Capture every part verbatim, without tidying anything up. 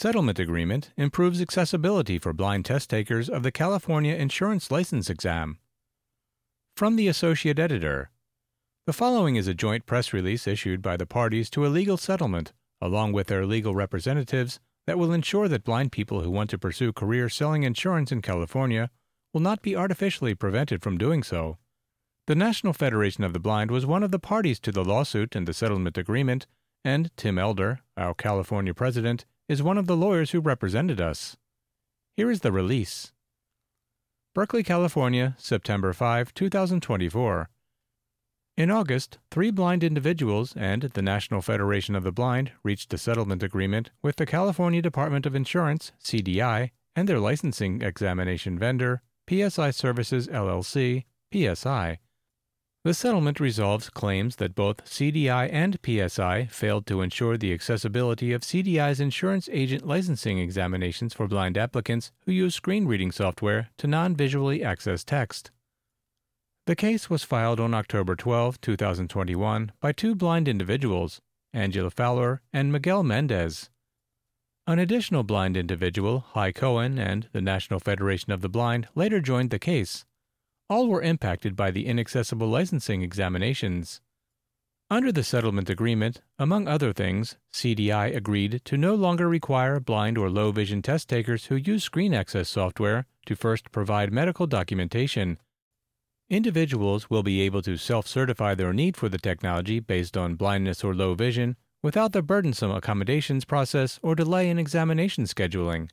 settlement agreement improves accessibility for blind test takers of the California Insurance License Exam. From the Associate Editor. The following is a joint press release issued by the parties to a legal settlement, along with their legal representatives, that will ensure that blind people who want to pursue careers selling insurance in California will not be artificially prevented from doing so. The National Federation of the Blind was one of the parties to the lawsuit and the settlement agreement, and Tim Elder, our California president, is one of the lawyers who represented us. Here is the release. Berkeley, California, September fifth, twenty twenty-four. In August, three blind individuals and the National Federation of the Blind reached a settlement agreement with the California Department of Insurance, C D I, and their licensing examination vendor, P S I Services L L C, P S I. The settlement resolves claims that both C D I and P S I failed to ensure the accessibility of C D I's insurance agent licensing examinations for blind applicants who use screen reading software to non-visually access text. The case was filed on October twelfth, twenty twenty-one by two blind individuals, Angela Fowler and Miguel Mendez. An additional blind individual, Hy Cohen, and the National Federation of the Blind later joined the case. All were impacted by the inaccessible licensing examinations. Under the settlement agreement, among other things, C D I agreed to no longer require blind or low-vision test takers who use screen access software to first provide medical documentation. Individuals will be able to self-certify their need for the technology based on blindness or low vision without the burdensome accommodations process or delay in examination scheduling.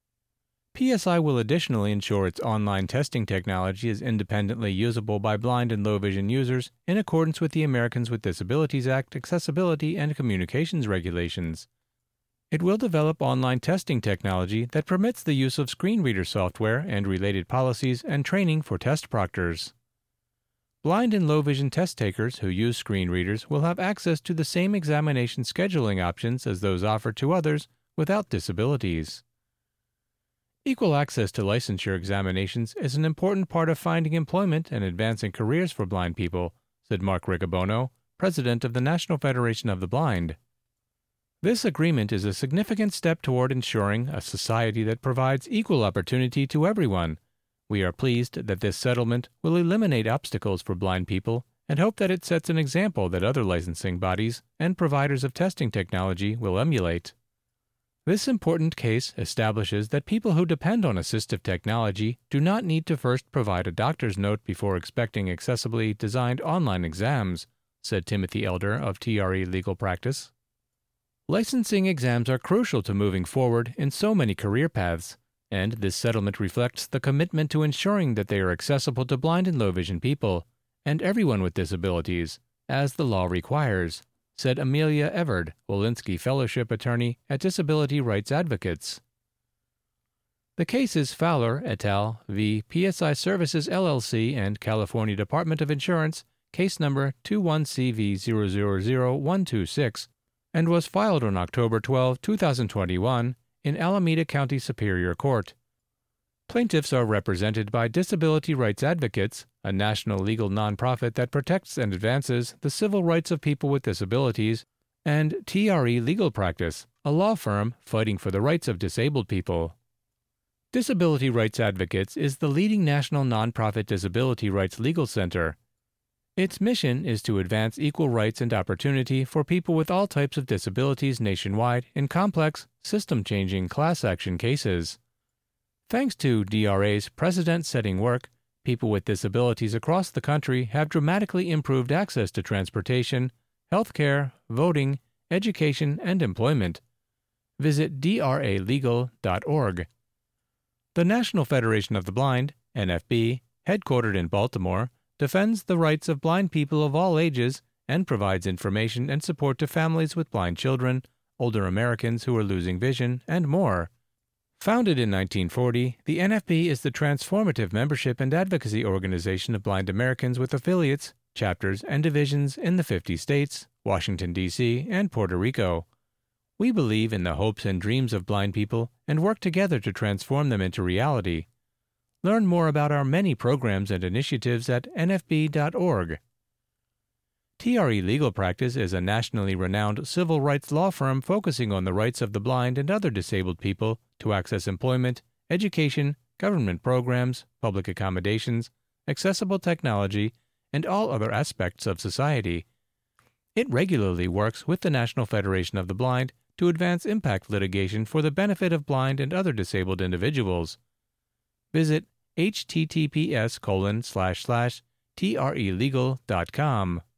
P S I will additionally ensure its online testing technology is independently usable by blind and low-vision users in accordance with the Americans with Disabilities Act Accessibility and Communications Regulations. It will develop online testing technology that permits the use of screen reader software and related policies and training for test proctors. Blind and low-vision test takers who use screen readers will have access to the same examination scheduling options as those offered to others without disabilities. Equal access to licensure examinations is an important part of finding employment and advancing careers for blind people, said Mark Riccobono, president of the National Federation of the Blind. This agreement is a significant step toward ensuring a society that provides equal opportunity to everyone. We are pleased that this settlement will eliminate obstacles for blind people and hope that it sets an example that other licensing bodies and providers of testing technology will emulate. This important case establishes that people who depend on assistive technology do not need to first provide a doctor's note before expecting accessibly designed online exams, said Timothy Elder of T R E Legal Practice. Licensing exams are crucial to moving forward in so many career paths, and this settlement reflects the commitment to ensuring that they are accessible to blind and low-vision people, and everyone with disabilities, as the law requires, said Amelia Everd, Walensky Fellowship Attorney at Disability Rights Advocates. The case is Fowler et al. v. P S I Services L L C and California Department of Insurance, case number twenty-one C V zero zero zero one two six, and was filed on October twelfth, twenty twenty-one, in Alameda County Superior Court. Plaintiffs are represented by Disability Rights Advocates, a national legal nonprofit that protects and advances the civil rights of people with disabilities, and T R E Legal Practice, a law firm fighting for the rights of disabled people. Disability Rights Advocates is the leading national nonprofit disability rights legal center. Its mission is to advance equal rights and opportunity for people with all types of disabilities nationwide in complex, system-changing class action cases. Thanks to D R A's precedent-setting work, people with disabilities across the country have dramatically improved access to transportation, health care, voting, education, and employment. Visit D R A legal dot org. The National Federation of the Blind, N F B, headquartered in Baltimore, defends the rights of blind people of all ages and provides information and support to families with blind children, older Americans who are losing vision, and more. Founded in nineteen forty, the N F B is the transformative membership and advocacy organization of blind Americans with affiliates, chapters, and divisions in the fifty states, Washington, D C, and Puerto Rico. We believe in the hopes and dreams of blind people and work together to transform them into reality. Learn more about our many programs and initiatives at N F B dot org. T R E Legal Practice is a nationally renowned civil rights law firm focusing on the rights of the blind and other disabled people to access employment, education, government programs, public accommodations, accessible technology, and all other aspects of society. It regularly works with the National Federation of the Blind to advance impact litigation for the benefit of blind and other disabled individuals. Visit h t t p s colon slash slash t r e legal dot com.